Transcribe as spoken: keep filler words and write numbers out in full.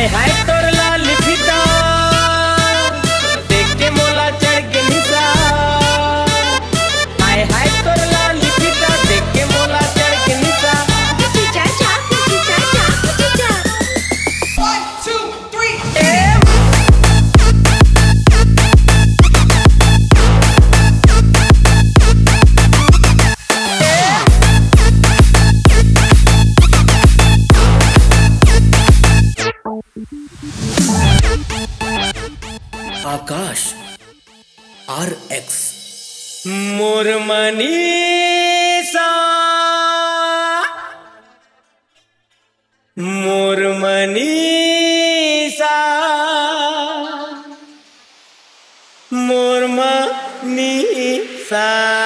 हाय हाय तोर लाल फीता देख के मोला चढ़ के निशा। हाय हाय तोर लाल फीता देख के मोला चढ़ के निशा। Chicha cha, chicha cha, chicha. One, two, three. Akash R X मोर मनीषा मोर मनीषा मोर मनीषा।